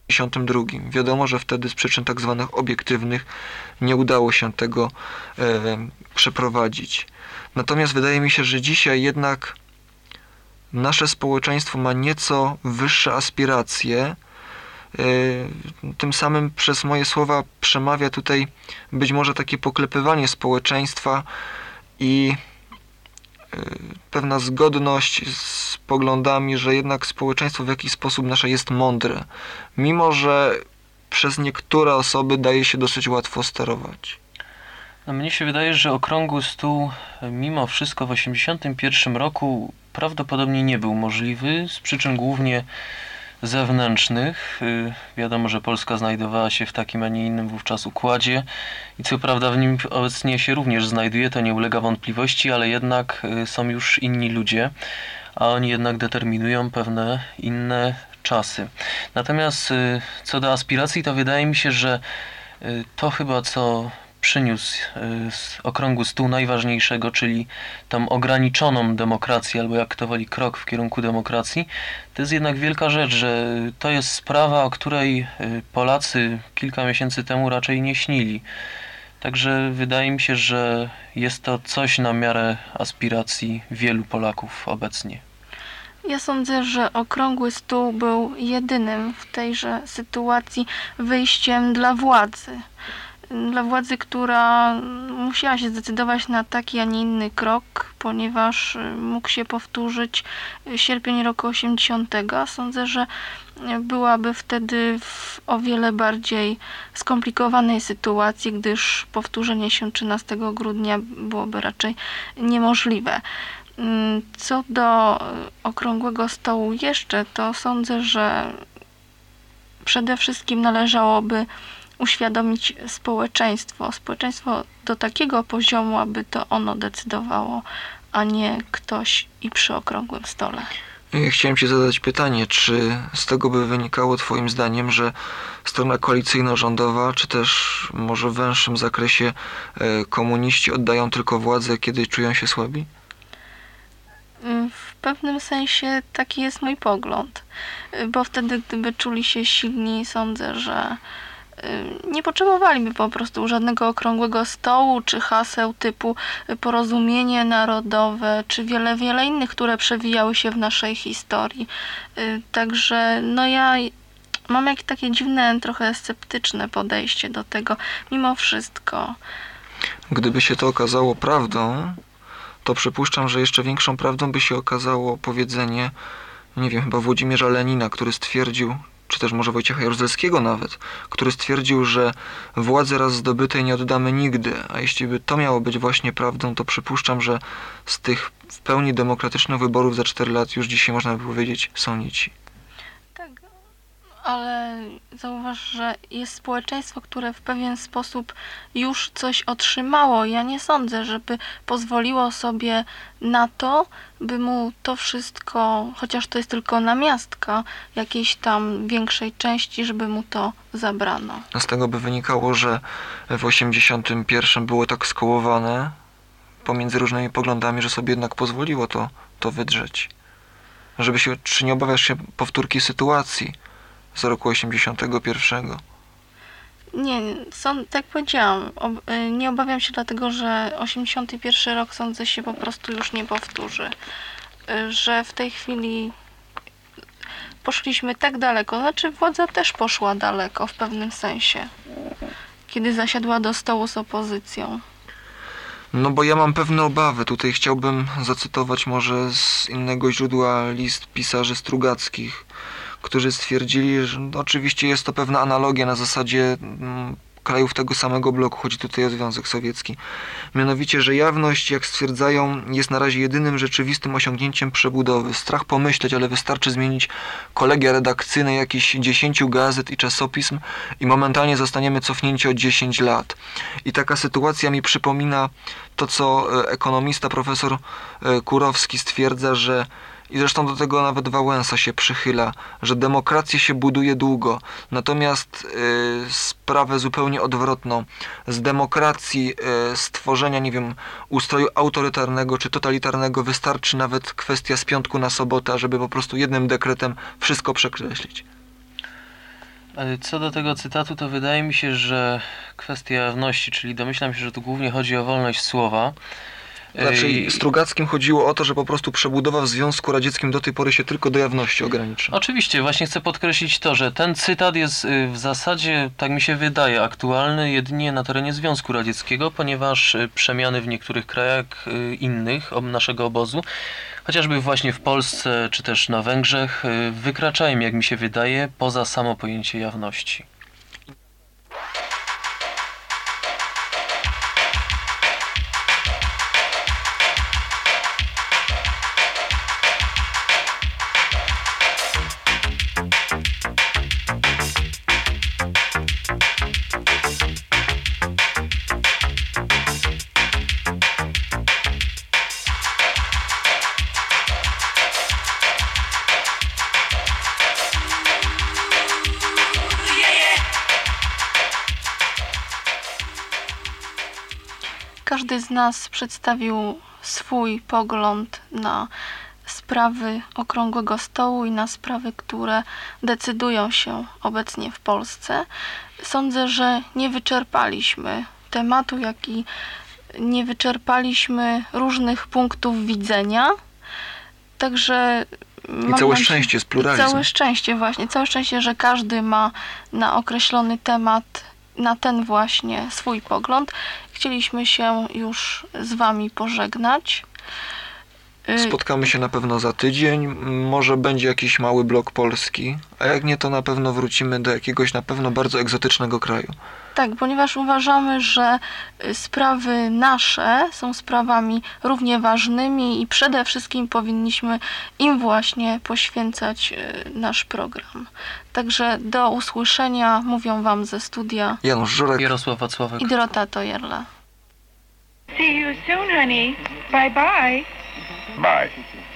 1952. Wiadomo, że wtedy z przyczyn tak zwanych obiektywnych nie udało się tego przeprowadzić. Natomiast wydaje mi się, że dzisiaj jednak nasze społeczeństwo ma nieco wyższe aspiracje. Tym samym przez moje słowa przemawia tutaj być może takie poklepywanie społeczeństwa i pewna zgodność z poglądami, że jednak społeczeństwo w jakiś sposób nasze jest mądre, mimo że przez niektóre osoby daje się dosyć łatwo sterować. No, mnie się wydaje, że okrągły stół mimo wszystko w 1981 roku prawdopodobnie nie był możliwy z przyczyn głównie zewnętrznych. Wiadomo, że Polska znajdowała się w takim, a nie innym wówczas układzie i co prawda w nim obecnie się również znajduje, to nie ulega wątpliwości, ale jednak są już inni ludzie, a oni jednak determinują pewne inne czasy. Natomiast co do aspiracji, to wydaje mi się, że to chyba co przyniósł okrągły stół najważniejszego, czyli tą ograniczoną demokrację, albo jak kto woli krok w kierunku demokracji, to jest jednak wielka rzecz, że to jest sprawa, o której Polacy kilka miesięcy temu raczej nie śnili. Także wydaje mi się, że jest to coś na miarę aspiracji wielu Polaków obecnie. Ja sądzę, że okrągły stół był jedynym w tejże sytuacji wyjściem dla władzy. Dla władzy, która musiała się zdecydować na taki, a nie inny krok, ponieważ mógł się powtórzyć sierpień roku 80. Sądzę, że byłaby wtedy w o wiele bardziej skomplikowanej sytuacji, gdyż powtórzenie się 13 grudnia byłoby raczej niemożliwe. Co do okrągłego stołu jeszcze, to sądzę, że przede wszystkim należałoby uświadomić społeczeństwo do takiego poziomu, aby to ono decydowało, a nie ktoś i przy okrągłym stole. Ja chciałem Ci zadać pytanie, czy z tego by wynikało Twoim zdaniem, że strona koalicyjno-rządowa, czy też może w węższym zakresie komuniści oddają tylko władzę, kiedy czują się słabi? W pewnym sensie taki jest mój pogląd, bo wtedy, gdyby czuli się silni, sądzę, że nie potrzebowaliby po prostu żadnego okrągłego stołu, czy haseł typu porozumienie narodowe, czy wiele, wiele innych, które przewijały się w naszej historii. Także no ja mam jakieś takie dziwne, trochę sceptyczne podejście do tego, mimo wszystko. Gdyby się to okazało prawdą, to przypuszczam, że jeszcze większą prawdą by się okazało powiedzenie, nie wiem, chyba Włodzimierza Lenina, który stwierdził, czy też może Wojciecha Jaruzelskiego nawet, który stwierdził, że władzy raz zdobytej nie oddamy nigdy, a jeśli by to miało być właśnie prawdą, to przypuszczam, że z tych w pełni demokratycznych wyborów za 4 lat już dzisiaj można by powiedzieć są nici. Tak, ale zauważ, że jest społeczeństwo, które w pewien sposób już coś otrzymało. Ja nie sądzę, żeby pozwoliło sobie na to, by mu to wszystko, chociaż to jest tylko namiastka jakiejś tam większej części, żeby mu to zabrano. A z tego by wynikało, że w 81 było tak skołowane pomiędzy różnymi poglądami, że sobie jednak pozwoliło to wydrzeć. Czy nie obawiasz się powtórki sytuacji z roku 81? Nie, tak jak powiedziałam, nie obawiam się dlatego, że 81 rok sądzę się po prostu już nie powtórzy. Że w tej chwili poszliśmy tak daleko, znaczy władza też poszła daleko w pewnym sensie, kiedy zasiadła do stołu z opozycją. No bo ja mam pewne obawy. Tutaj chciałbym zacytować może z innego źródła list pisarzy strugackich, którzy stwierdzili, że oczywiście jest to pewna analogia na zasadzie krajów tego samego bloku, chodzi tutaj o Związek Sowiecki. Mianowicie, że jawność, jak stwierdzają, jest na razie jedynym rzeczywistym osiągnięciem przebudowy. Strach pomyśleć, ale wystarczy zmienić kolegia redakcyjne jakichś 10 gazet i czasopism i momentalnie zostaniemy cofnięci o 10 lat. I taka sytuacja mi przypomina to, co ekonomista profesor Kurowski stwierdza, że i zresztą do tego nawet Wałęsa się przychyla, że demokrację się buduje długo. Natomiast sprawę zupełnie odwrotną. Z demokracji, stworzenia, nie wiem, ustroju autorytarnego czy totalitarnego wystarczy nawet kwestia z piątku na sobotę, żeby po prostu jednym dekretem wszystko przekreślić. Co do tego cytatu, to wydaje mi się, że kwestia jawności, czyli domyślam się, że tu głównie chodzi o wolność słowa. Raczej Strugackim chodziło o to, że po prostu przebudowa w Związku Radzieckim do tej pory się tylko do jawności ogranicza. Oczywiście, właśnie chcę podkreślić to, że ten cytat jest w zasadzie, tak mi się wydaje, aktualny jedynie na terenie Związku Radzieckiego, ponieważ przemiany w niektórych krajach innych naszego obozu, chociażby właśnie w Polsce czy też na Węgrzech, wykraczają, jak mi się wydaje, poza samo pojęcie jawności. Każdy z nas przedstawił swój pogląd na sprawy Okrągłego Stołu i na sprawy, które decydują się obecnie w Polsce. Sądzę, że nie wyczerpaliśmy tematu, jak i nie wyczerpaliśmy różnych punktów widzenia. Także I całe szczęście jest pluralizm. Całe szczęście właśnie, całe szczęście, że każdy ma na określony temat, na ten właśnie swój pogląd. Chcieliśmy się już z Wami pożegnać. Spotkamy się na pewno za tydzień, może będzie jakiś mały blok polski, a jak nie, to na pewno wrócimy do jakiegoś na pewno bardzo egzotycznego kraju. Tak, ponieważ uważamy, że sprawy nasze są sprawami równie ważnymi i przede wszystkim powinniśmy im właśnie poświęcać nasz program. Także do usłyszenia, mówią Wam ze studia Janusz Żurek, Jarosław Wacławek i Dorota Tojerla. See you soon, honey. Bye-bye. Bye.